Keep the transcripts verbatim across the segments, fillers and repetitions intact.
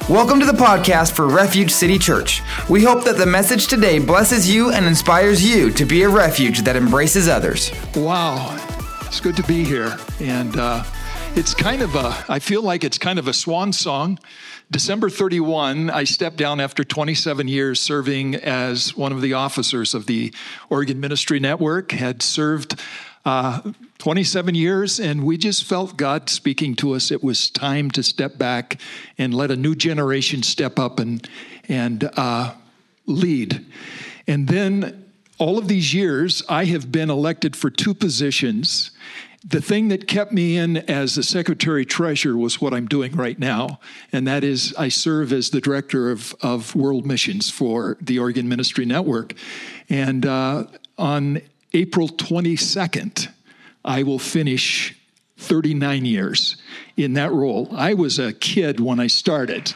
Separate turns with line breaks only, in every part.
Welcome to the podcast for Refuge City Church. We hope that the message today blesses you and inspires you to be a refuge that embraces others.
Wow, it's good to be here. And uh, it's kind of a, I feel like it's kind of a swan song. December thirty-first, I stepped down after twenty-seven years serving as one of the officers of the Oregon Ministry Network, had served uh, twenty-seven years, and we just felt God speaking to us. It was time to step back and let a new generation step up and, and uh, lead. And then all of these years, I have been elected for two positions. The thing that kept me in as the secretary-treasurer was what I'm doing right now, and that is I serve as the director of, of world missions for the Oregon Ministry Network. And uh, on April twenty-second, I will finish thirty-nine years in that role. I was a kid when I started.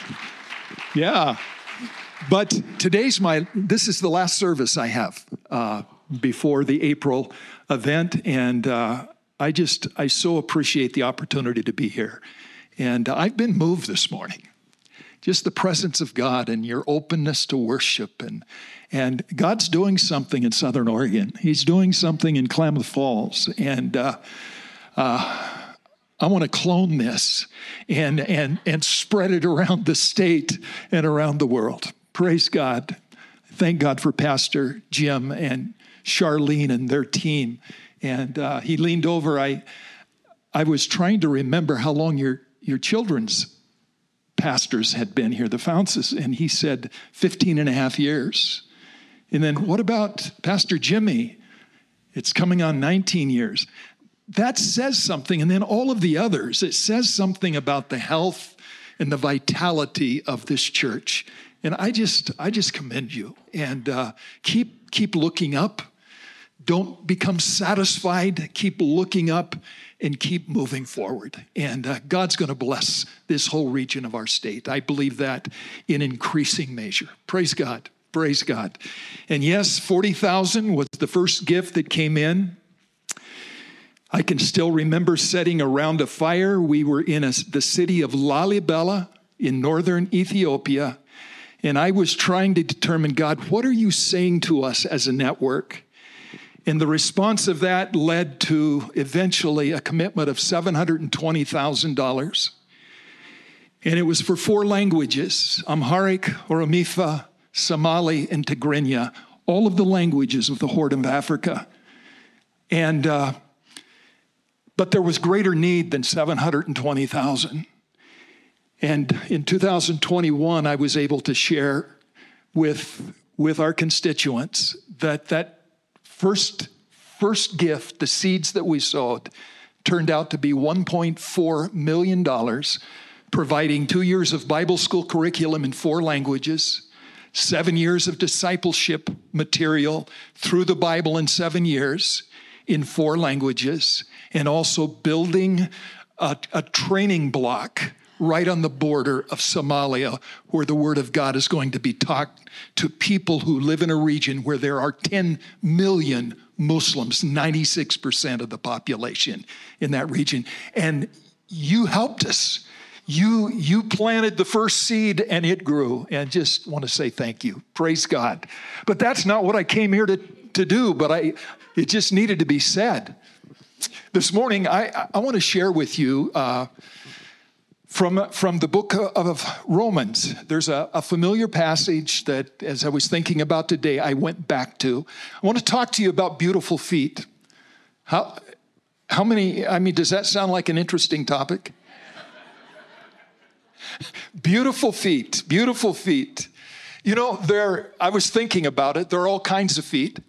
Yeah. But today's my, this is the last service I have uh, before the April event, and uh, I just, I so appreciate the opportunity to be here. And I've been moved this morning. Just the presence of God and your openness to worship. And, and God's doing something in Southern Oregon. He's doing something in Klamath Falls. And uh, uh, I want to clone this and, and, and spread it around the state and around the world. Praise God. Thank God for Pastor Jim and Charlene and their team. And uh, he leaned over. I I was trying to remember how long your, your children's pastors had been here, the Founces, and he said fifteen and a half years. And then what about Pastor Jimmy? It's coming on nineteen years. That says something. And then all of the others, it says something about the health and the vitality of this church. And I just I just commend you. And uh, keep keep looking up. Don't become satisfied. Keep looking up and keep moving forward. And uh, God's going to bless this whole region of our state. I believe that in increasing measure. Praise God. Praise God. And yes, forty thousand was the first gift that came in. I can still remember sitting around a fire. We were in a, the city of Lalibela in northern Ethiopia. And I was trying to determine, God, what are you saying to us as a network? And the response of that led to eventually a commitment of seven hundred twenty thousand dollars. And it was for four languages: Amharic, Oromifa, Somali, and Tigrinya, all of the languages of the Horn of Africa. And, uh, but there was greater need than seven hundred twenty thousand. And in two thousand twenty-one, I was able to share with, with our constituents that that First, first gift, the seeds that we sowed, turned out to be one point four million dollars, providing two years of Bible school curriculum in four languages, seven years of discipleship material through the Bible in seven years in four languages, and also building a, a training block right on the border of Somalia, where the word of God is going to be taught to people who live in a region where there are ten million Muslims, ninety-six percent of the population in that region. And you helped us. You, you planted the first seed and it grew. And just want to say thank you. Praise God. But that's not what I came here to, to do, but I it just needed to be said. This morning, I, I want to share with you uh, From, from the book of Romans. There's a, a familiar passage that, as I was thinking about today, I went back to. I want to talk to you about beautiful feet. How, how many, I mean, does that sound like an interesting topic? Beautiful feet, beautiful feet. You know, there, I was thinking about it. There are all kinds of feet.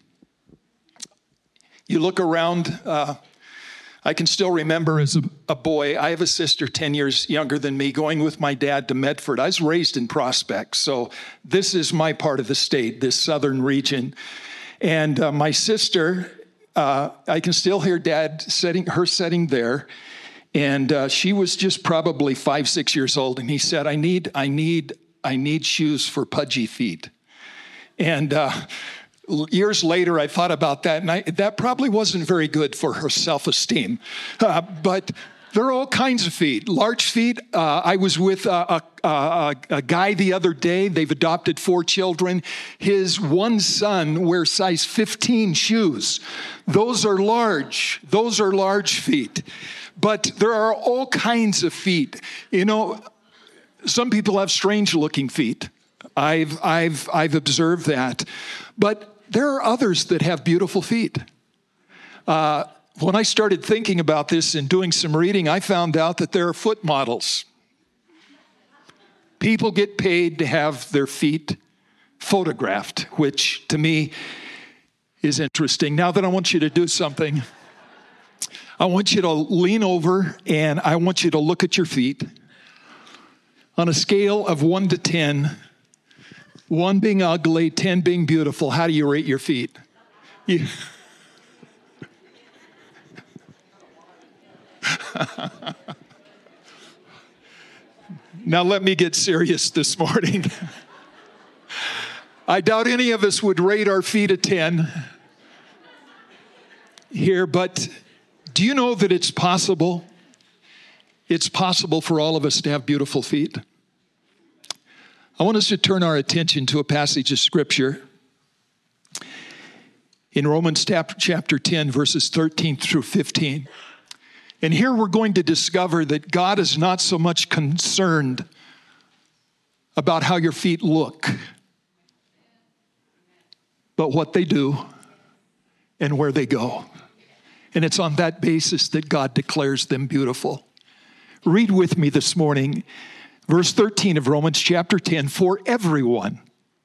You look around, uh, I can still remember as a, a boy, I have a sister ten years younger than me, going with my dad to Medford. I was raised in Prospect, so this is my part of the state, this southern region. And uh, my sister, uh, I can still hear dad setting, her setting there, and uh, she was just probably five, six years old, and he said, I need, I need, I need shoes for pudgy feet. And uh, years later, I thought about that, and I, that probably wasn't very good for her self-esteem. Uh, but There are all kinds of feet. Large feet. Uh, I was with a, a, a, a guy the other day. They've adopted four children. His one son wears size fifteen shoes. Those are large. Those are large feet. But there are all kinds of feet. You know, some people have strange-looking feet. I've I've I've observed that. But there are others that have beautiful feet. Uh, When I started thinking about this and doing some reading, I found out that there are foot models. People get paid to have their feet photographed, which to me is interesting. Now that I want you to do something, I want you to lean over and I want you to look at your feet. On a scale of one to ten, one being ugly, ten being beautiful, how do you rate your feet? You... Now let me get serious this morning. I doubt any of us would rate our feet a ten here, but do you know that it's possible? It's possible for all of us to have beautiful feet. I want us to turn our attention to a passage of Scripture in Romans chapter ten, verses thirteen through fifteen. And here we're going to discover that God is not so much concerned about how your feet look, but what they do and where they go. And it's on that basis that God declares them beautiful. Read with me this morning, verse thirteen of Romans chapter ten. For everyone,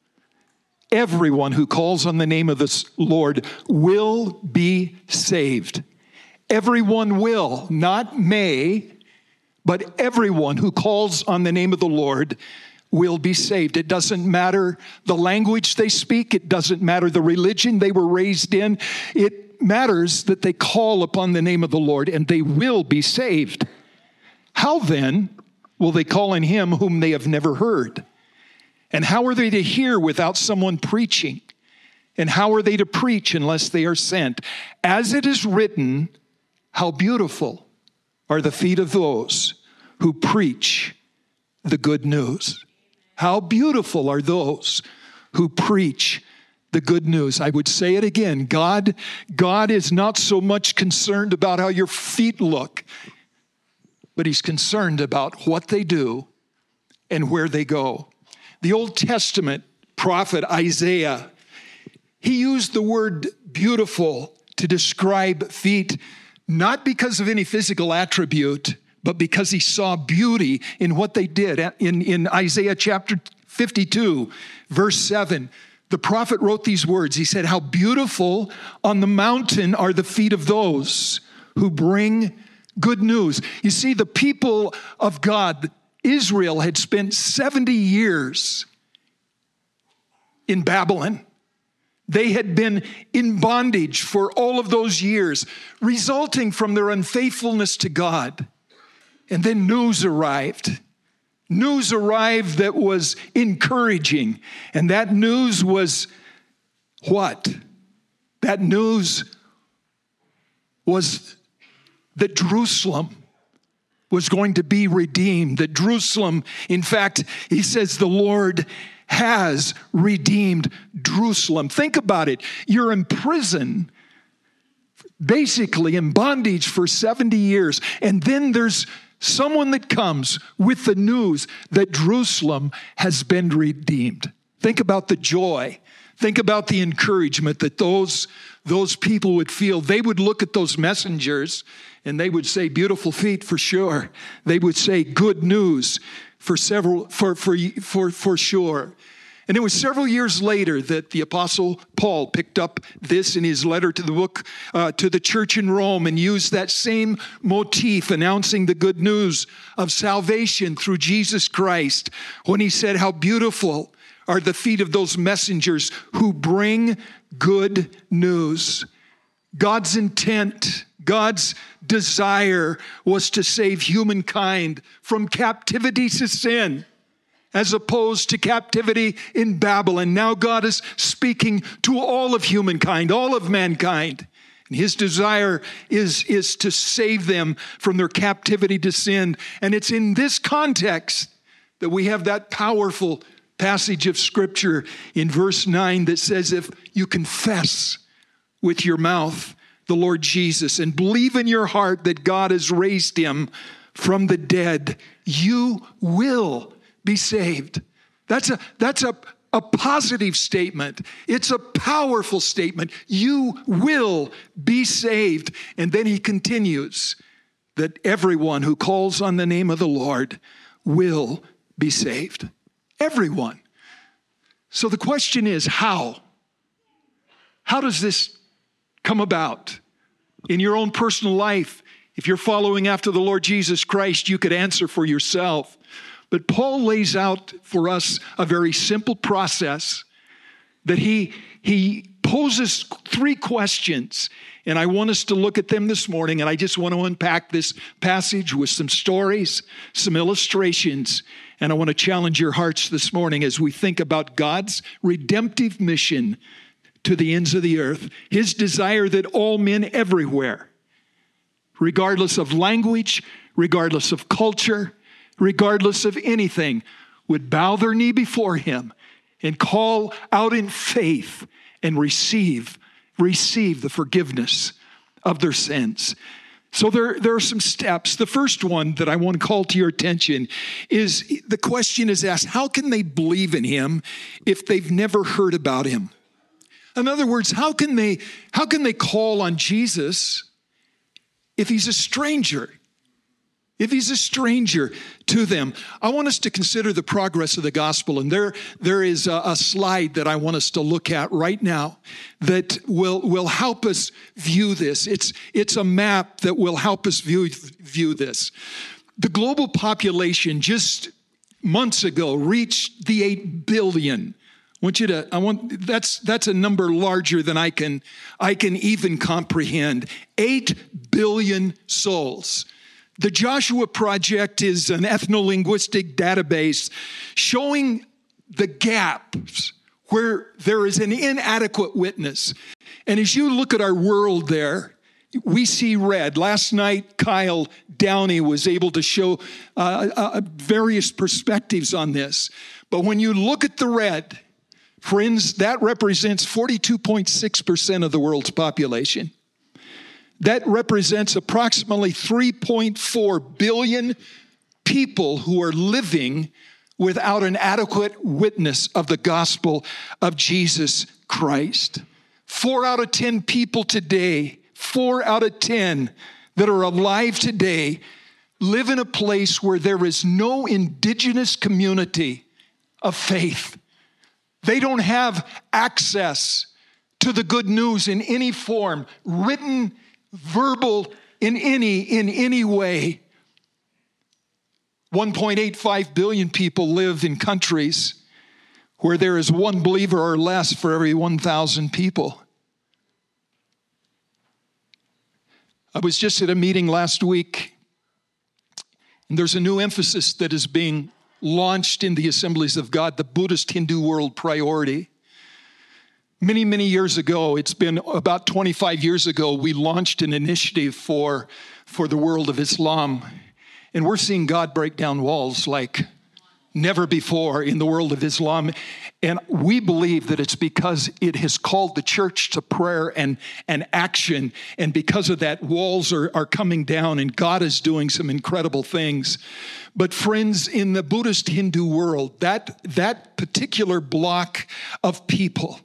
everyone who calls on the name of the Lord will be saved. Everyone will, not may, but everyone who calls on the name of the Lord will be saved. It doesn't matter the language they speak. It doesn't matter the religion they were raised in. It matters that they call upon the name of the Lord and they will be saved. How then will they call on him whom they have never heard? And how are they to hear without someone preaching? And how are they to preach unless they are sent? As it is written, how beautiful are the feet of those who preach the good news. How beautiful are those who preach the good news. I would say it again. God, God is not so much concerned about how your feet look, but he's concerned about what they do and where they go. The Old Testament prophet Isaiah, he used the word beautiful to describe feet, not because of any physical attribute, but because he saw beauty in what they did. In, in Isaiah chapter fifty-two, verse seven, the prophet wrote these words. He said, how beautiful on the mountain are the feet of those who bring good news. You see, the people of God, Israel, had spent seventy years in Babylon. They had been in bondage for all of those years, resulting from their unfaithfulness to God. And then news arrived. News arrived that was encouraging. And that news was what? That news was that Jerusalem was going to be redeemed. That Jerusalem, in fact, he says the Lord has redeemed Jerusalem. Think about it. You're in prison, basically in bondage for seventy years. And then there's someone that comes with the news that Jerusalem has been redeemed. Think about the joy. Think about the encouragement that those, those people would feel. They would look at those messengers and they would say, beautiful feet for sure. They would say, good news for several, for, for, for, for sure. And it was several years later that the Apostle Paul picked up this in his letter to the book, uh, to the church in Rome, and used that same motif, announcing the good news of salvation through Jesus Christ, when he said, how beautiful are the feet of those messengers who bring good news. God's intent, God's desire was to save humankind from captivity to sin, as opposed to captivity in Babylon. Now God is speaking to all of humankind, all of mankind. His desire is, is to save them from their captivity to sin. And it's in this context that we have that powerful passage of Scripture in verse nine that says, if you confess with your mouth the Lord Jesus and believe in your heart that God has raised him from the dead, you will be saved. That's a, that's a, a positive statement. It's a powerful statement. You will be saved. And then he continues that everyone who calls on the name of the Lord will be saved. Everyone. So the question is, how? How does this come about? In your own personal life, if you're following after the Lord Jesus Christ, you could answer for yourself. But Paul lays out for us a very simple process that he, he poses three questions. And I want us to look at them this morning. And I just want to unpack this passage with some stories, some illustrations. And I want to challenge your hearts this morning as we think about God's redemptive mission to the ends of the earth. His desire that all men everywhere, regardless of language, regardless of culture, regardless of anything, would bow their knee before him and call out in faith and receive, receive the forgiveness of their sins. So there, there are some steps. The first one that I want to call to your attention is the question is asked, how can they believe in him if they've never heard about him? In other words, how can they, how can they call on Jesus if he's a stranger? If he's a stranger to them. I want us to consider the progress of the gospel. And there, there is a, a slide that I want us to look at right now that will, will help us view this. It's, it's a map that will help us view, view this. The global population just months ago reached the eight billion. I want you to, I want, that's, that's a number larger than I can, I can even comprehend. eight billion souls. The Joshua Project is an ethno-linguistic database showing the gaps where there is an inadequate witness. And as you look at our world there, we see red. Last night, Kyle Downey was able to show uh, uh, various perspectives on this. But when you look at the red, friends, that represents forty-two point six percent of the world's population. That represents approximately three point four billion people who are living without an adequate witness of the gospel of Jesus Christ. Four out of ten people today, four out of ten that are alive today live in a place where there is no indigenous community of faith. They don't have access to the good news in any form, written, verbal, in any, in any way. one point eight five billion people live in countries where there is one believer or less for every one thousand people. I was just at a meeting last week, and there's a new emphasis that is being launched in the Assemblies of God, the Buddhist Hindu World Priority. Many, many years ago, it's been about twenty-five years ago, we launched an initiative for, for the world of Islam. And we're seeing God break down walls like never before in the world of Islam. And we believe that it's because it has called the church to prayer and, and action. And because of that, walls are, are coming down and God is doing some incredible things. But friends, in the Buddhist Hindu world, that, that particular block of people,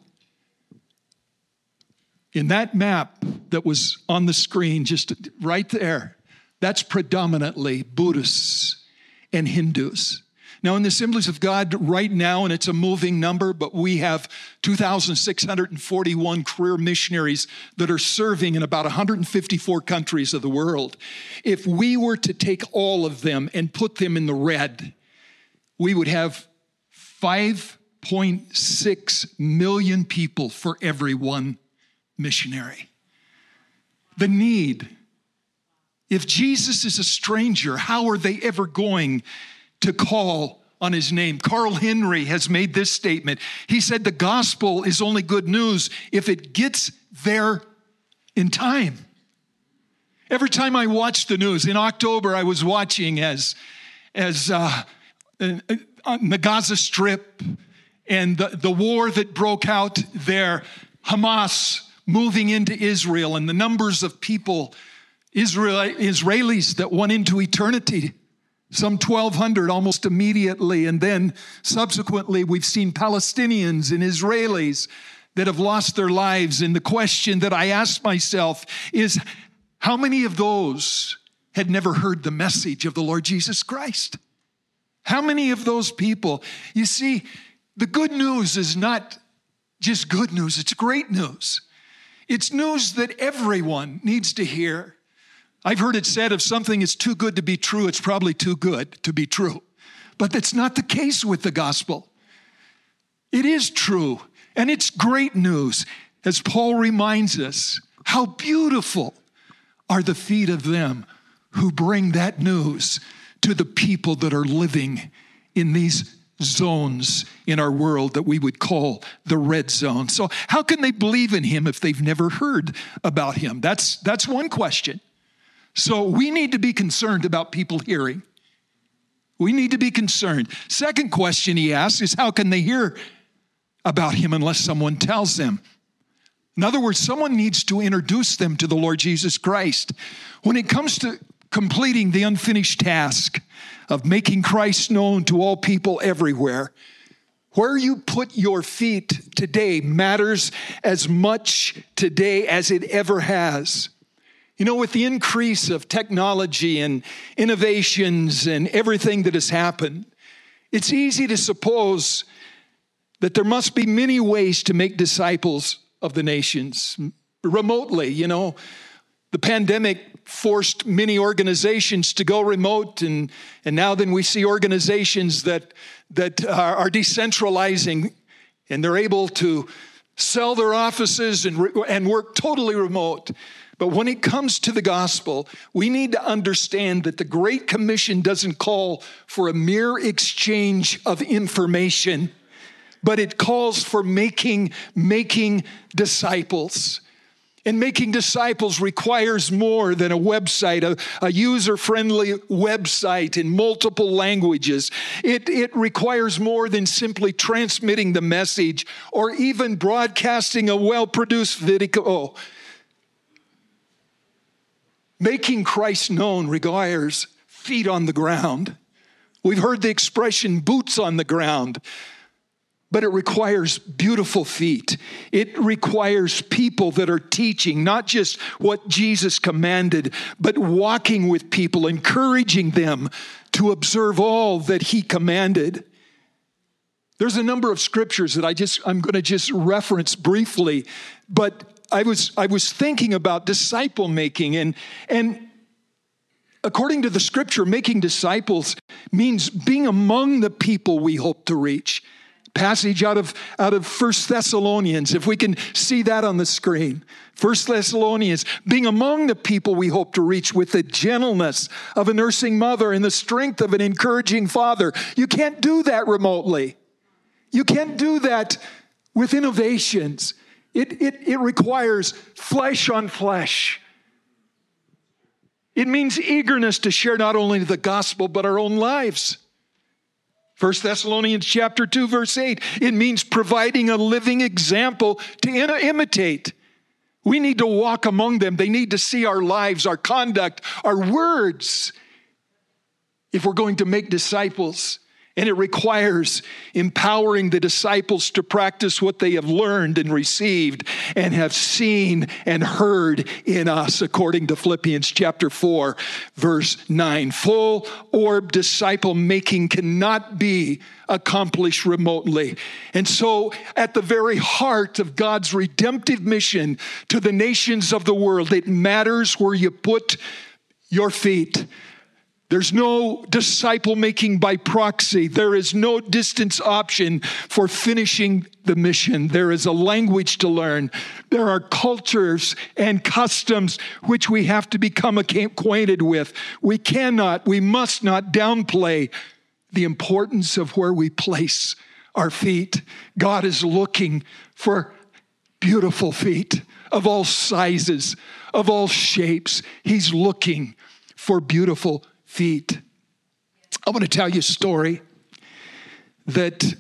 in that map that was on the screen, just right there, that's predominantly Buddhists and Hindus. Now, in the Assemblies of God right now, and it's a moving number, but we have two thousand six hundred forty-one career missionaries that are serving in about one hundred fifty-four countries of the world. If we were to take all of them and put them in the red, we would have five point six million people for every one missionary. The need. If Jesus is a stranger, how are they ever going to call on his name? Carl Henry has made this statement. He said, the gospel is only good news if it gets there in time. Every time I watch the news, in October I was watching as, as uh, on the Gaza Strip and the, the war that broke out there, Hamas moving into Israel and the numbers of people, Israel, Israelis that went into eternity, some twelve hundred almost immediately. And then subsequently we've seen Palestinians and Israelis that have lost their lives. And the question that I ask myself is, how many of those had never heard the message of the Lord Jesus Christ? How many of those people? You see, the good news is not just good news, it's great news. It's news that everyone needs to hear. I've heard it said, if something is too good to be true, it's probably too good to be true. But that's not the case with the gospel. It is true, and it's great news. As Paul reminds us, how beautiful are the feet of them who bring that news to the people that are living in these zones in our world that we would call the red zone. So how can they believe in him if they've never heard about him? That's, that's one question. So we need to be concerned about people hearing. We need to be concerned. Second question he asks is, how can they hear about him unless someone tells them? In other words, someone needs to introduce them to the Lord Jesus Christ. When it comes to completing the unfinished task of making Christ known to all people everywhere, where you put your feet today matters as much today as it ever has. You know, with the increase of technology and innovations and everything that has happened, it's easy to suppose that there must be many ways to make disciples of the nations remotely. You know, the pandemic forced many organizations to go remote, and, and now then we see organizations that, that are, are decentralizing, and they're able to sell their offices and, re- and work totally remote. But when it comes to the gospel, we need to understand that the Great Commission doesn't call for a mere exchange of information, but it calls for making, making disciples. And making disciples requires more than a website, a, a user-friendly website in multiple languages. It, it requires more than simply transmitting the message or even broadcasting a well-produced video. Making Christ known requires feet on the ground. We've heard the expression boots on the ground. But it requires beautiful feet. It requires people that are teaching, not just what Jesus commanded, but walking with people, encouraging them to observe all that he commanded. There's a number of scriptures that I just, I'm going to just reference briefly, but I was, I was thinking about disciple making, and, and according to the scripture, making disciples means being among the people we hope to reach. Passage out of, out of First Thessalonians, if we can see that on the screen. First Thessalonians, being among the people we hope to reach with the gentleness of a nursing mother and the strength of an encouraging father. You can't do that remotely. You can't do that with innovations. It, it, it requires flesh on flesh. It means eagerness to share not only the gospel, but our own lives. First Thessalonians chapter two, verse eight, it means providing a living example to imitate. We need to walk among them. They need to see our lives, our conduct, our words, if we're going to make disciples. And it requires empowering the disciples to practice what they have learned and received and have seen and heard in us, according to Philippians chapter four, verse nine. Full orb disciple making cannot be accomplished remotely. And so at the very heart of God's redemptive mission to the nations of the world, it matters where you put your feet. There's no disciple making by proxy. There is no distance option for finishing the mission. There is a language to learn. There are cultures and customs which we have to become acquainted with. We cannot, we must not downplay the importance of where we place our feet. God is looking for beautiful feet of all sizes, of all shapes. He's looking for beautiful feet. I want to tell you a story that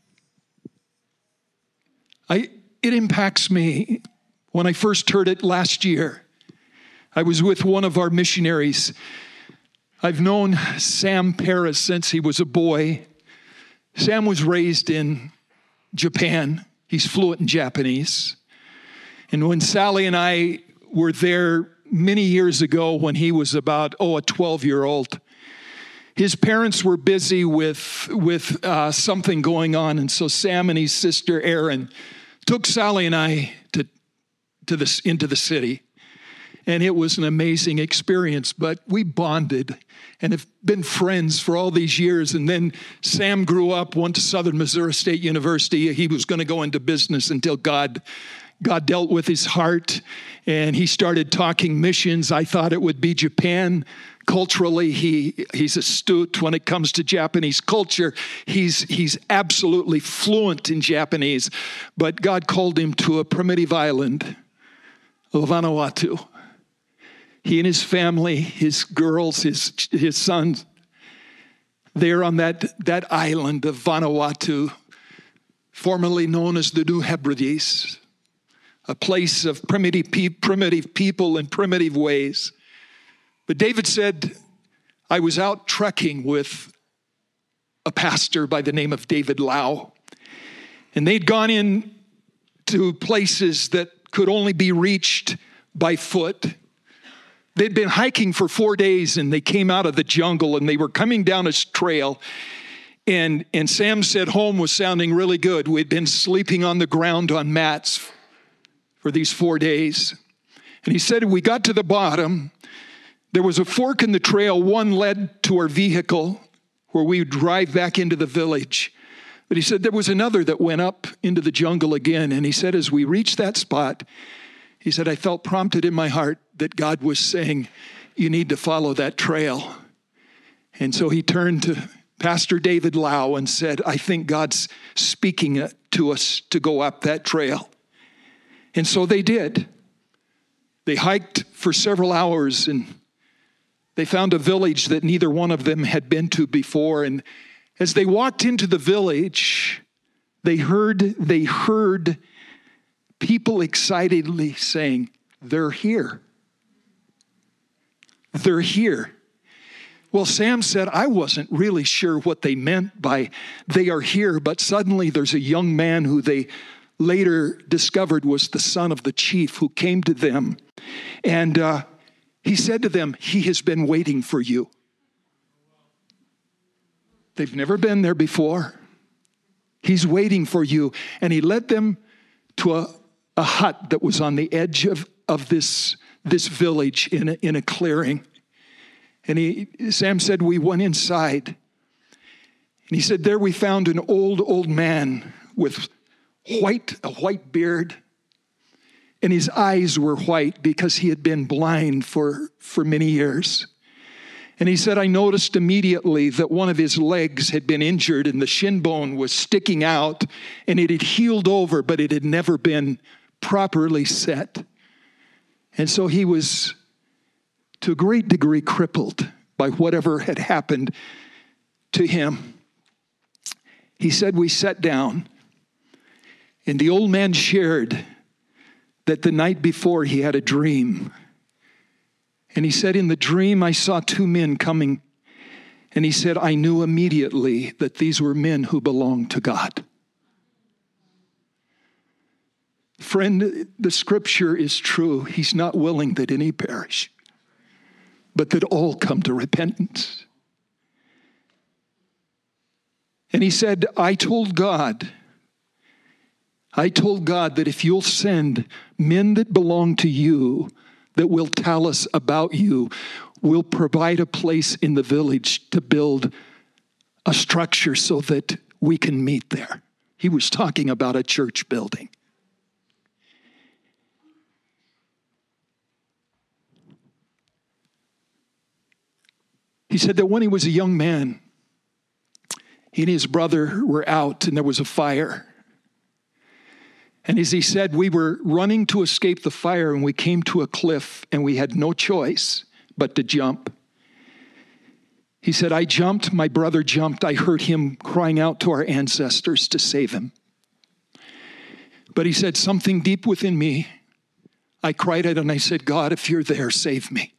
I it impacts me. When I first heard it last year, I was with one of our missionaries. I've known Sam Paris since he was a boy. Sam was raised in Japan. He's fluent in Japanese. And when Sally and I were there many years ago when he was about, oh, a twelve-year-old, his parents were busy with, with uh, something going on. And so Sam and his sister Erin took Sally and I to, to this, into the city. And it was an amazing experience, but we bonded and have been friends for all these years. And then Sam grew up, went to Southern Missouri State University. He was going to go into business until God, God dealt with his heart, and he started talking missions. I thought it would be Japan. Culturally, he he's astute when it comes to Japanese culture. He's he's absolutely fluent in Japanese, but God called him to a primitive island of Vanuatu. He and his family, his girls, his his sons, they're on that, that island of Vanuatu, formerly known as the New Hebrides, a place of primitive, pe- primitive people in primitive ways. But David said, I was out trekking with a pastor by the name of David Lau, and they'd gone in to places that could only be reached by foot. They'd been hiking for four days and they came out of the jungle and they were coming down a trail. And, and Sam said home was sounding really good. We'd been sleeping on the ground on mats for these four days. And he said, we got to the bottom. There was a fork in the trail. One led to our vehicle where we would drive back into the village. But he said there was another that went up into the jungle again. And he said, as we reached that spot, he said, I felt prompted in my heart that God was saying, you need to follow that trail. And so he turned to Pastor David Lau and said, I think God's speaking to us to go up that trail. And so they did. They hiked for several hours and they found a village that neither one of them had been to before. And as they walked into the village, they heard, they heard people excitedly saying, they're here. They're here. Well, Sam said, I wasn't really sure what they meant by they are here, but suddenly there's a young man who they later discovered was the son of the chief who came to them. And uh, he said to them, he has been waiting for you. They've never been there before. He's waiting for you. And he led them to a, a hut that was on the edge of, of this, this village in a, in a clearing. And he, Sam said, we went inside. And he said, there we found an old, old man with white, a white beard. And his eyes were white because he had been blind for, for many years. And he said, I noticed immediately that one of his legs had been injured and the shin bone was sticking out and it had healed over, but it had never been properly set. And so he was to a great degree crippled by whatever had happened to him. He said, we sat down and the old man shared that the night before he had a dream. And he said, in the dream, I saw two men coming. And he said, I knew immediately that these were men who belonged to God. Friend, the scripture is true. He's not willing that any perish, but that all come to repentance. And he said, I told God, I told God that if you'll send men that belong to you, that will tell us about you, we'll provide a place in the village to build a structure so that we can meet there. He was talking about a church building. He said that when he was a young man, he and his brother were out and there was a fire. And as he said, we were running to escape the fire and we came to a cliff and we had no choice but to jump. He said, I jumped, my brother jumped. I heard him crying out to our ancestors to save him. But he said, something deep within me, I cried out and I said, God, if you're there, save me.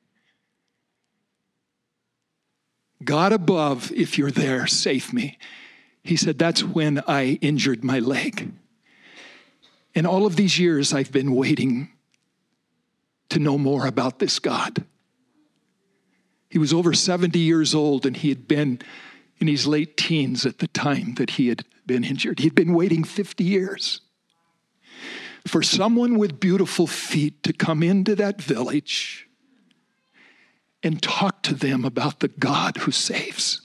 God above, if you're there, save me. He said, that's when I injured my leg. And all of these years, I've been waiting to know more about this God. He was over seventy years old, and he had been in his late teens at the time that he had been injured. He'd been waiting fifty years for someone with beautiful feet to come into that village and talk to them about the God who saves.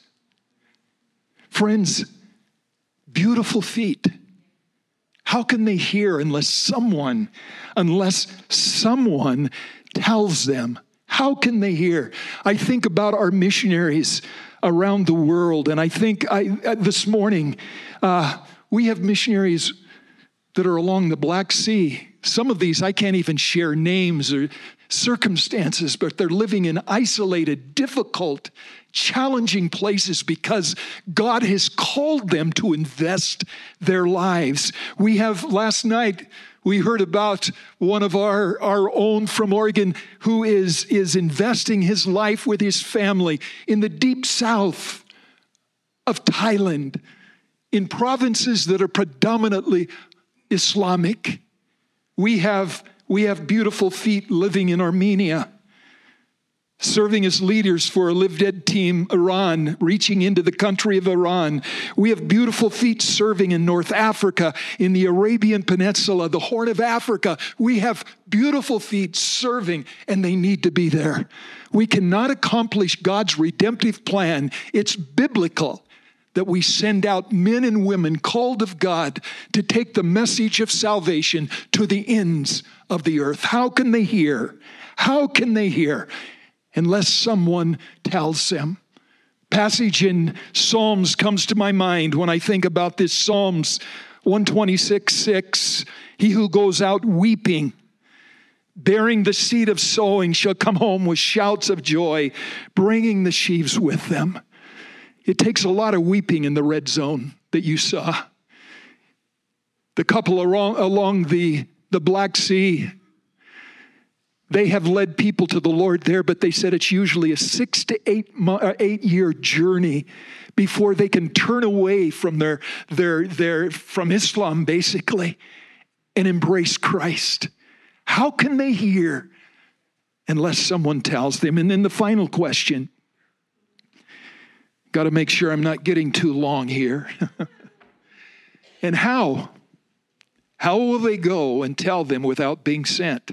Friends, beautiful feet. How can they hear unless someone, unless someone tells them? How can they hear? I think about our missionaries around the world, and I think I, this morning uh, we have missionaries that are along the Black Sea. Some of these I can't even share names or circumstances, but they're living in isolated, difficult, challenging places because God has called them to invest their lives. We have, last night, we heard about one of our, our own from Oregon who is, is investing his life with his family in the deep south of Thailand, in provinces that are predominantly Islamic. We have, we have beautiful feet living in Armenia, serving as leaders for a Live Dead team, Iran, reaching into the country of Iran. We have beautiful feet serving in North Africa, in the Arabian Peninsula, the Horn of Africa. We have beautiful feet serving, and they need to be there. We cannot accomplish God's redemptive plan. It's biblical that we send out men and women called of God to take the message of salvation to the ends of the earth. How can they hear? How can they hear? Unless someone tells them. Passage in Psalms comes to my mind when I think about this. Psalms one twenty-six, six. He who goes out weeping, bearing the seed of sowing, shall come home with shouts of joy, bringing the sheaves with them. It takes a lot of weeping in the red zone that you saw. The couple along, along the, the Black Sea, they have led people to the Lord there, but they said it's usually a six to eight, uh, eight year journey before they can turn away from their, their, their, from Islam, basically, and embrace Christ. How can they hear unless someone tells them? And then the final question, got to make sure I'm not getting too long here. And how? How will they go and tell them without being sent?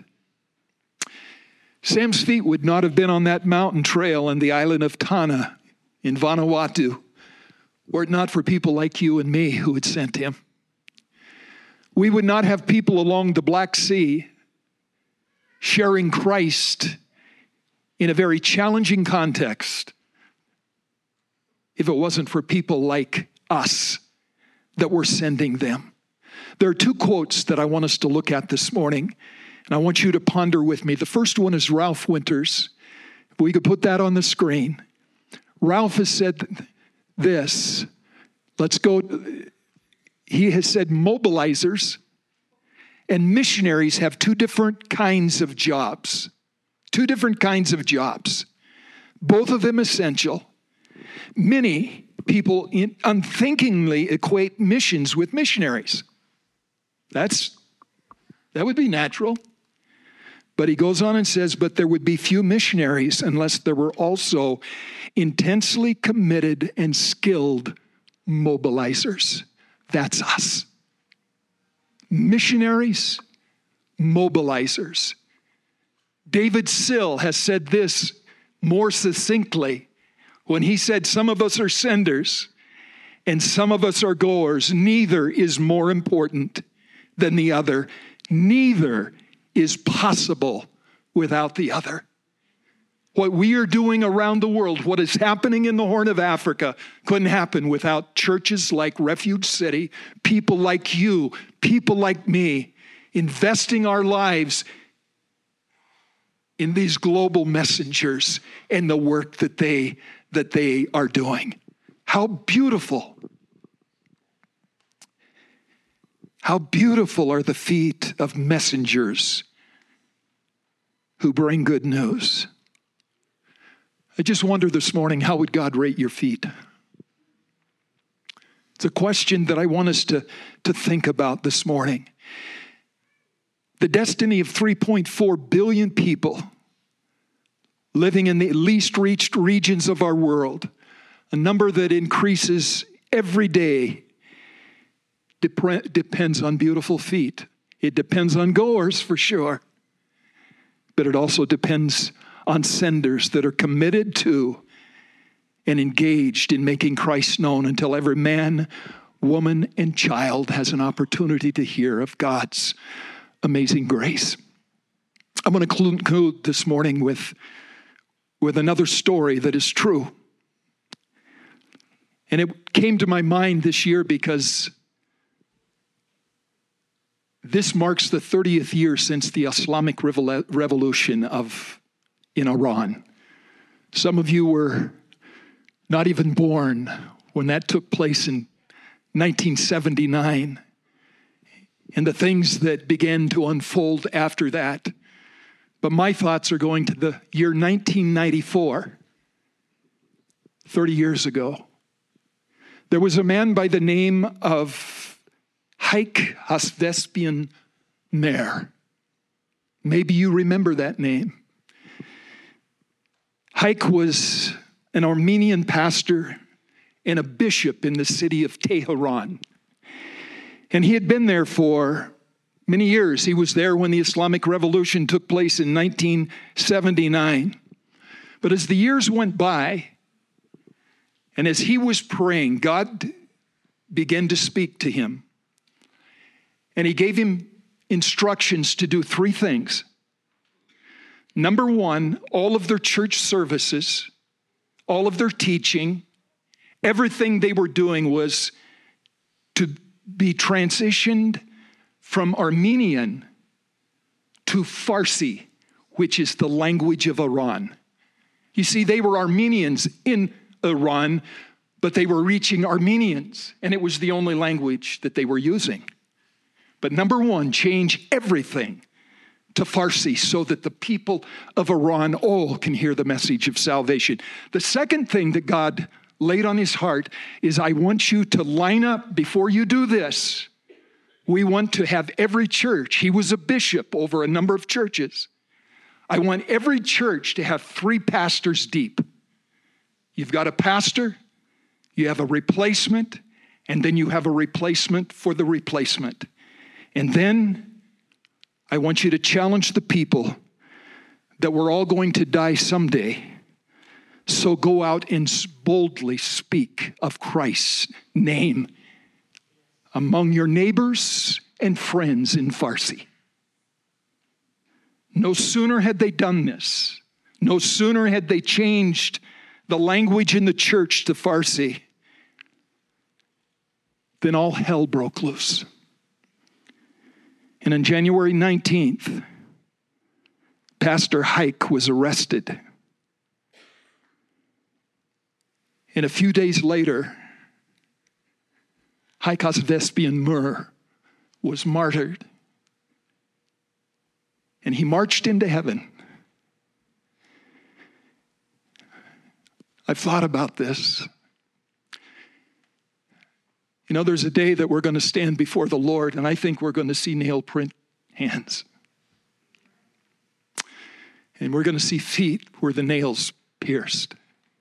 Sam's feet would not have been on that mountain trail in the island of Tanna in Vanuatu were it not for people like you and me who had sent him. We would not have people along the Black Sea sharing Christ in a very challenging context if it wasn't for people like us that were sending them. There are two quotes that I want us to look at this morning, and I want you to ponder with me. The first one is Ralph Winters. If we could put that on the screen. Ralph has said this. Let's go. He has said mobilizers and missionaries have two different kinds of jobs. Two different kinds of jobs. Both of them essential. Many people unthinkingly equate missions with missionaries. That's, that would be natural. But he goes on and says, but there would be few missionaries unless there were also intensely committed and skilled mobilizers. That's us. Missionaries, mobilizers. David Sill has said this more succinctly when he said, some of us are senders and some of us are goers. Neither is more important than the other. Neither is possible without the other. What we are doing around the world, what is happening in the Horn of Africa, couldn't happen without churches like Refuge City, people like you, people like me, investing our lives in these global messengers and the work that they, that they are doing. How beautiful. How beautiful are the feet of messengers who bring good news. I just wonder this morning, how would God rate your feet? It's a question that I want us to, to think about this morning. The destiny of three point four billion people living in the least reached regions of our world, a number that increases every day, dep- depends on beautiful feet. It depends on goers for sure, but it also depends on senders that are committed to and engaged in making Christ known until every man, woman, and child has an opportunity to hear of God's amazing grace. I'm going to conclude this morning with, with another story that is true. And it came to my mind this year because this marks the thirtieth year since the Islamic Revolution of in Iran. Some of you were not even born when that took place in nineteen seventy-nine, and the things that began to unfold after that. But my thoughts are going to the year nineteen ninety-four, thirty years ago. There was a man by the name of Haik Hasvesbian Mer. Maybe you remember that name. Haik was an Armenian pastor and a bishop in the city of Tehran. And he had been there for many years. He was there when the Islamic Revolution took place in nineteen seventy-nine. But as the years went by, and as he was praying, God began to speak to him. And he gave him instructions to do three things. Number one, all of their church services, all of their teaching, everything they were doing was to be transitioned from Armenian to Farsi, which is the language of Iran. You see, they were Armenians in Iran, but they were reaching Armenians, and it was the only language that they were using. But number one, change everything to Farsi so that the people of Iran all can hear the message of salvation. The second thing that God laid on his heart is, I want you to line up before you do this. We want to have every church. He was a bishop over a number of churches. I want every church to have three pastors deep. You've got a pastor, you have a replacement, and then you have a replacement for the replacement. And then I want you to challenge the people that we're all going to die someday. So go out and boldly speak of Christ's name among your neighbors and friends in Farsi. No sooner had they done this, no sooner had they changed the language in the church to Farsi, then all hell broke loose. And on January nineteenth, Pastor Haik was arrested. And a few days later, Haik Hasvesbian Mer was martyred. And he marched into heaven. I've thought about this. You know, there's a day that we're going to stand before the Lord, and I think we're going to see nail print hands. And we're going to see feet where the nails pierced.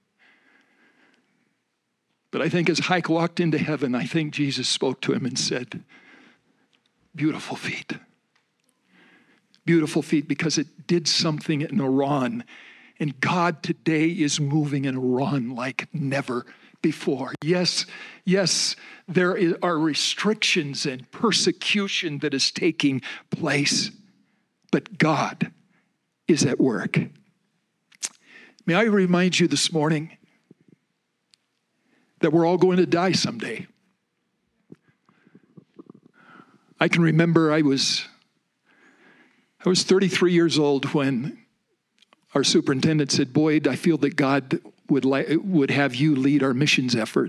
But I think as Haik walked into heaven, I think Jesus spoke to him and said, beautiful feet. Beautiful feet, because it did something in Iran. And God today is moving in Iran like never before. Yes, yes, there are restrictions and persecution that is taking place, but God is at work. May I remind you this morning that we're all going to die someday. I can remember I was, I was thirty-three years old when our superintendent said, Boyd, I feel that God would, li- would have you lead our missions effort.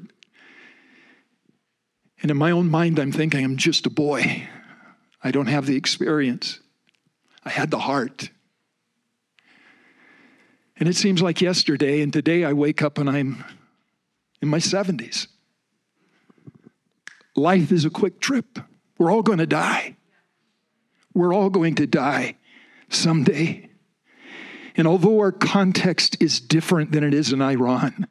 And in my own mind, I'm thinking, I'm just a boy. I don't have the experience. I had the heart. And it seems like yesterday, and today I wake up and I'm in my seventies. Life is a quick trip. We're all going to die. We're all going to die someday. And although our context is different than it is in Iran,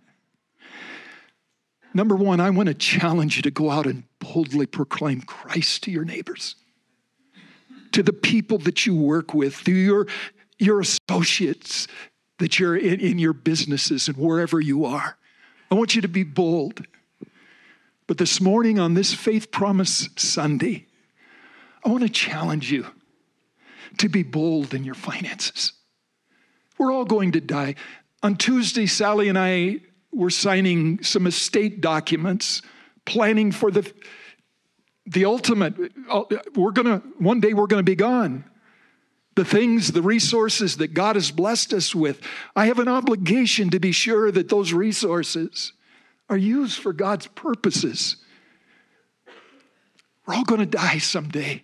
number one, I want to challenge you to go out and boldly proclaim Christ to your neighbors, to the people that you work with, to your, your associates, that you're in, in your businesses and wherever you are. I want you to be bold. But this morning on this Faith Promise Sunday, I want to challenge you to be bold in your finances. We're all going to die. On Tuesday, Sally and I were signing some estate documents, planning for the, the ultimate. We're gonna, one day we're gonna be gone. The things, the resources that God has blessed us with, I have an obligation to be sure that those resources are used for God's purposes. We're all going to die someday.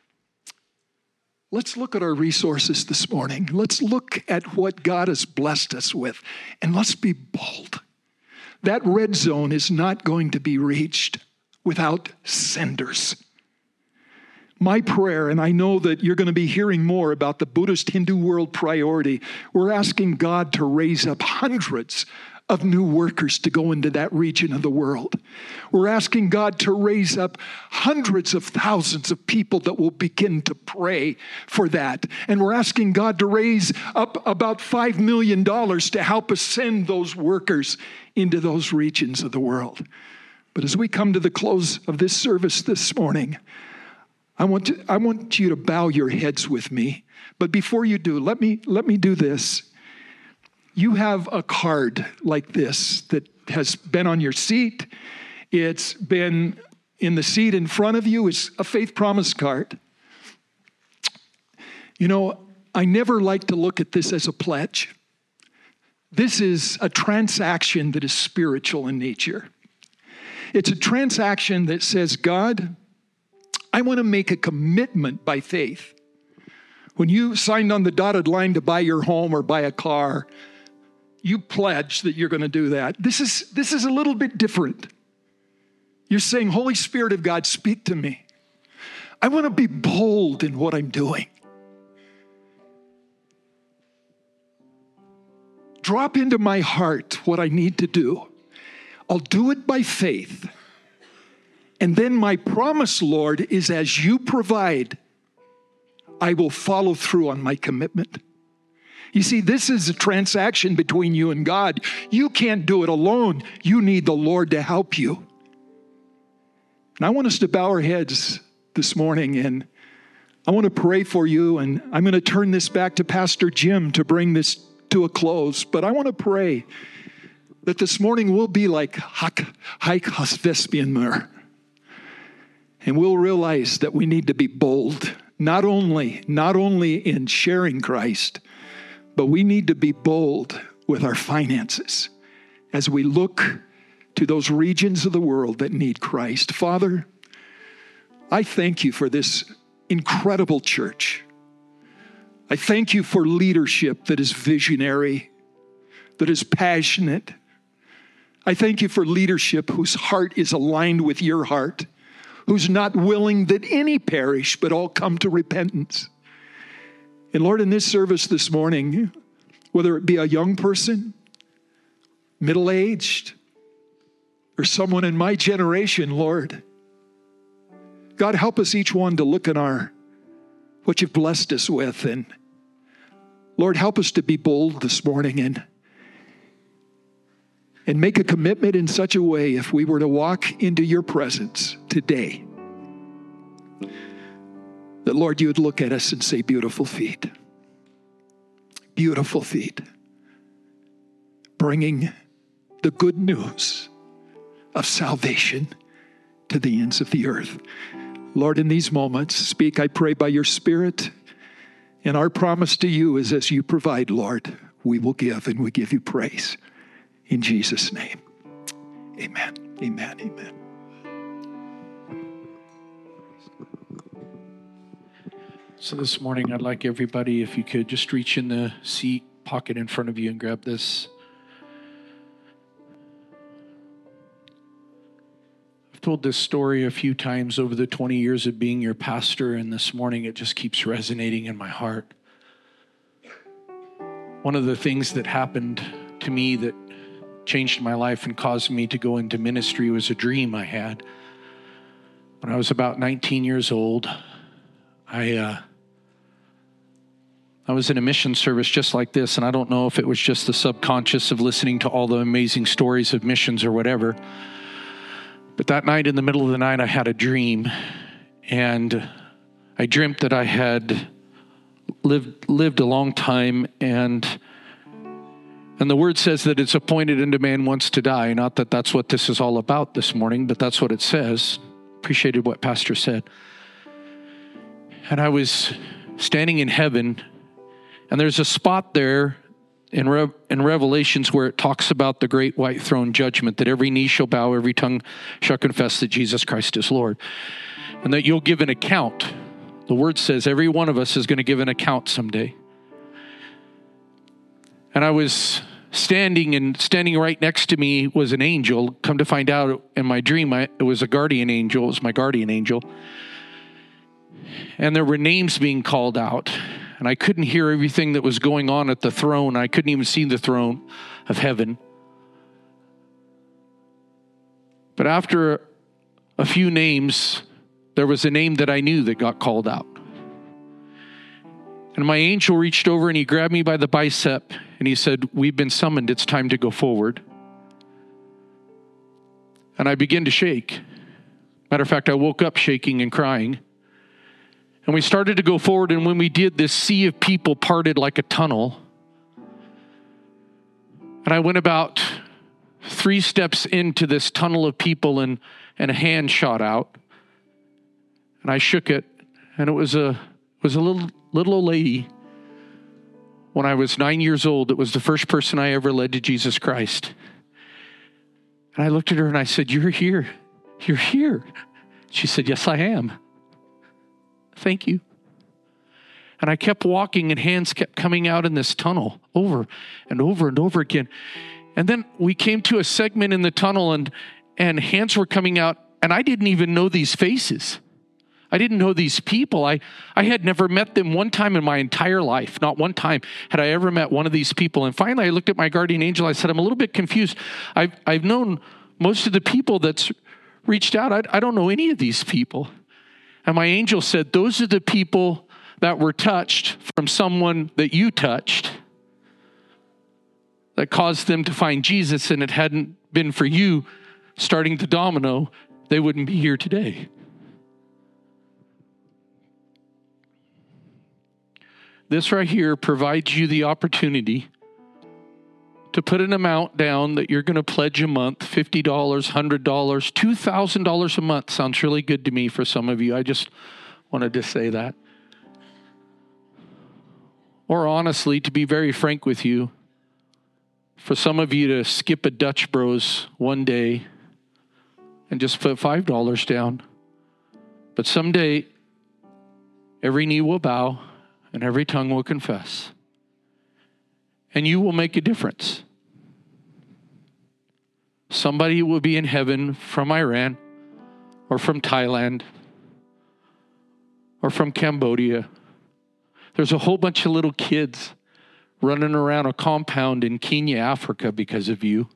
Let's look at our resources this morning. Let's look at what God has blessed us with, and let's be bold. That red zone is not going to be reached without senders. My prayer, and I know that you're going to be hearing more about the Buddhist Hindu World Priority, we're asking God to raise up hundreds of new workers to go into that region of the world. We're asking God to raise up hundreds of thousands of people that will begin to pray for that. And we're asking God to raise up about five million dollars to help us send those workers into those regions of the world. But as we come to the close of this service this morning, I want to, I want you to bow your heads with me. But before you do, let me, let me do this. You have a card like this that has been on your seat. It's been in the seat in front of you. It's a Faith Promise card. You know, I never like to look at this as a pledge. This is a transaction that is spiritual in nature. It's a transaction that says, God, I want to make a commitment by faith. When you signed on the dotted line to buy your home or buy a car, you pledge that you're going to do that. This is, this is a little bit different. You're saying, Holy Spirit of God, speak to me. I want to be bold in what I'm doing. Drop into my heart what I need to do. I'll do it by faith. And then my promise, Lord, is as you provide, I will follow through on my commitment. You see, this is a transaction between you and God. You can't do it alone. You need the Lord to help you. And I want us to bow our heads this morning, and I want to pray for you, and I'm going to turn this back to Pastor Jim to bring this to a close. But I want to pray that this morning we'll be like Haik Hasvespianmer, and we'll realize that we need to be bold, not only, not only in sharing Christ, but we need to be bold with our finances as we look to those regions of the world that need Christ. Father, I thank you for this incredible church. I thank you for leadership that is visionary, that is passionate. I thank you for leadership whose heart is aligned with your heart, who's not willing that any perish, but all come to repentance. And Lord, in this service this morning, whether it be a young person, middle-aged, or someone in my generation, Lord, God, help us each one to look at our, what you've blessed us with. And Lord, help us to be bold this morning and, and make a commitment in such a way, if we were to walk into your presence today, that, Lord, you would look at us and say, beautiful feet. Beautiful feet. bringing the good news of salvation to the ends of the earth. Lord, in these moments, speak, I pray, by your Spirit. And our promise to you is as you provide, Lord, we will give, and we give you praise. In Jesus' name, amen, amen, amen.
So this morning, I'd like everybody, if you could, just reach in the seat pocket in front of you and grab this. I've told this story a few times over the twenty years of being your pastor, and this morning it just keeps resonating in my heart. One of the things that happened to me that changed my life and caused me to go into ministry was a dream I had. When I was about nineteen years old, I uh, I was in a mission service just like this, and I don't know if it was just the subconscious of listening to all the amazing stories of missions or whatever. But that night, in the middle of the night, I had a dream, and I dreamt that I had lived lived a long time, and and the word says that it's appointed unto man once to die. Not that that's what this is all about this morning, but that's what it says. Appreciated what Pastor said. And I was standing in heaven, and there's a spot there in, Re- in Revelations where it talks about the great white throne judgment, that every knee shall bow, every tongue shall confess that Jesus Christ is Lord, and that you'll give an account. The word says every one of us is going to give an account someday. And I was standing, and standing right next to me was an angel. Come to find out, in my dream, I, it was a guardian angel. It was my guardian angel. And there were names being called out, and I couldn't hear everything that was going on at the throne. I couldn't even see the throne of heaven. But after a few names, there was a name that I knew that got called out. And my angel reached over and he grabbed me by the bicep and he said, "We've been summoned. It's time to go forward." And I began to shake. Matter of fact, I woke up shaking and crying. And we started to go forward, and when we did, this sea of people parted like a tunnel. And I went about three steps into this tunnel of people, and, and a hand shot out. And I shook it, and it was a it was a little little old lady. When I was nine years old, it was the first person I ever led to Jesus Christ. And I looked at her and I said, "You're here. You're here." She said, "Yes, I am. Thank you." And I kept walking, and hands kept coming out in this tunnel over and over and over again. And then we came to a segment in the tunnel, and, and hands were coming out, and I didn't even know these faces. I didn't know these people. I, I had never met them one time in my entire life. Not one time had I ever met one of these people. And finally, I looked at my guardian angel. I said, "I'm a little bit confused. I've, I've known most of the people that's reached out. I, I don't know any of these people." And my angel said, "Those are the people that were touched from someone that you touched, that caused them to find Jesus. And it hadn't been for you starting the domino, they wouldn't be here today." This right here provides you the opportunity to put an amount down that you're going to pledge a month, fifty dollars, one hundred dollars, two thousand dollars a month. Sounds really good to me for some of you. I just wanted to say that. Or honestly, to be very frank with you, for some of you to skip a Dutch Bros one day and just put five dollars down. But someday, every knee will bow and every tongue will confess. And you will make a difference. Somebody will be in heaven from Iran or from Thailand or from Cambodia. There's a whole bunch of little kids running around a compound in Kenya, Africa because of you.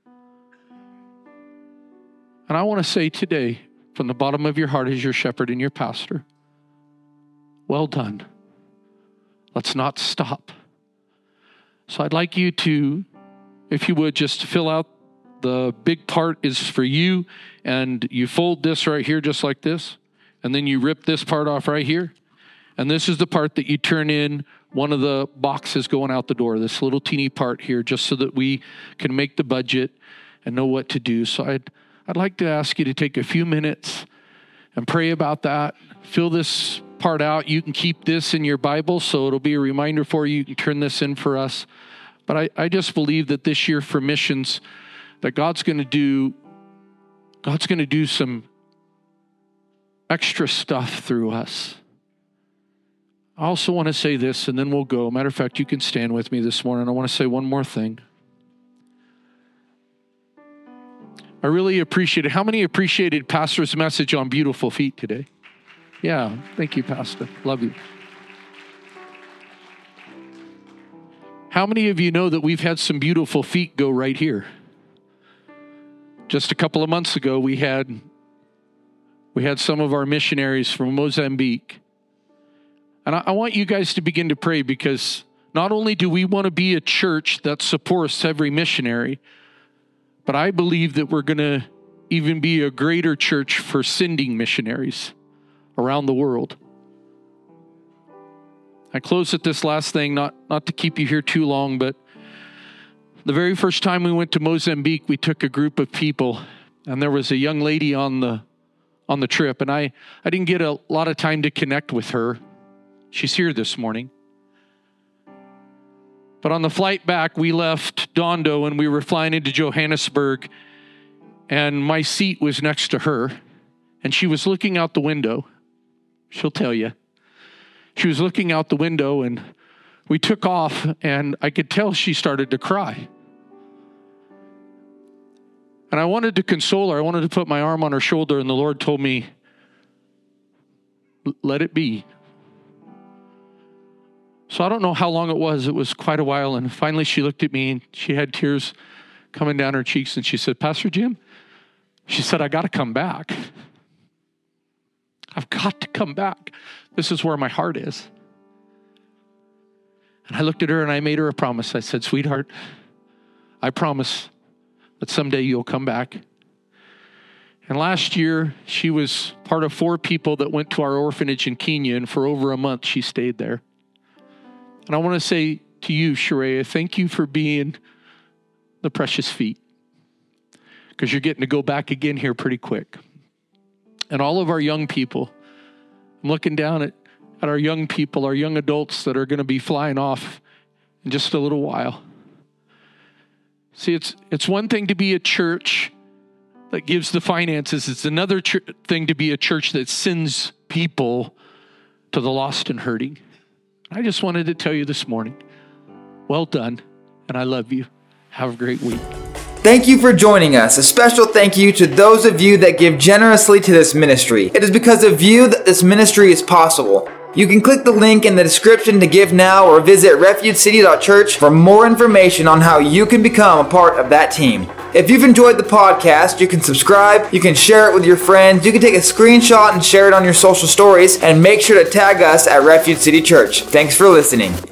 And I want to say today, from the bottom of your heart as your shepherd and your pastor, well done. Let's not stop. So I'd like you to, if you would, just fill out the big part is for you, and you fold this right here just like this, and then you rip this part off right here, And this is the part that you turn in one of the boxes going out the door, this little teeny part here, just so that we can make the budget and know what to do. So I'd, I'd like to ask you to take a few minutes and pray about that. Fill this part out. You can keep this in your Bible, so it'll be a reminder for you. You can turn this in for us. But I, I just believe that this year for missions, that God's going to do, God's going to do some extra stuff through us. I also want to say this, and then we'll go. Matter of fact, you can stand with me this morning. I want to say one more thing. I really appreciate it. How many appreciated Pastor's message on beautiful feet today? Yeah, thank you, Pastor. Love you. How many of you know that we've had some beautiful feet go right here? Just a couple of months ago, we had we had some of our missionaries from Mozambique. And I, I want you guys to begin to pray, because not only do we want to be a church that supports every missionary, but I believe that we're going to even be a greater church for sending missionaries around the world. I close at this last thing, not, not to keep you here too long, but the very first time we went to Mozambique, we took a group of people, and there was a young lady on the on the trip, and I, I didn't get a lot of time to connect with her. She's here this morning. But on the flight back, we left Dondo and we were flying into Johannesburg, and my seat was next to her, and she was looking out the window. She'll tell you. She was looking out the window, and we took off, and I could tell she started to cry. And I wanted to console her. I wanted to put my arm on her shoulder, and the Lord told me, let it be. So I don't know how long it was. It was quite a while. And finally she looked at me, and she had tears coming down her cheeks. And she said, Pastor Jim, she said, I got to come back. I've got to come back. This is where my heart is. And I looked at her and I made her a promise. I said, sweetheart, I promise that someday you'll come back. And last year, she was part of four people that went to our orphanage in Kenya, and for over a month, she stayed there. And I want to say to you, Sharia, thank you for being the precious feet, because you're getting to go back again here pretty quick. And all of our young people, I'm looking down at, at our young people, our young adults that are going to be flying off in just a little while. See, it's it's one thing to be a church that gives the finances. It's another ch- thing to be a church that sends people to the lost and hurting. I just wanted to tell you this morning, well done, and I love you. Have a great week.
Thank you for joining us. A special thank you to those of you that give generously to this ministry. It is because of you that this ministry is possible. You can click the link in the description to give now, or visit refuge city dot church for more information on how you can become a part of that team. If you've enjoyed the podcast, you can subscribe, you can share it with your friends, you can take a screenshot and share it on your social stories, and make sure to tag us at Refuge City Church. Thanks for listening.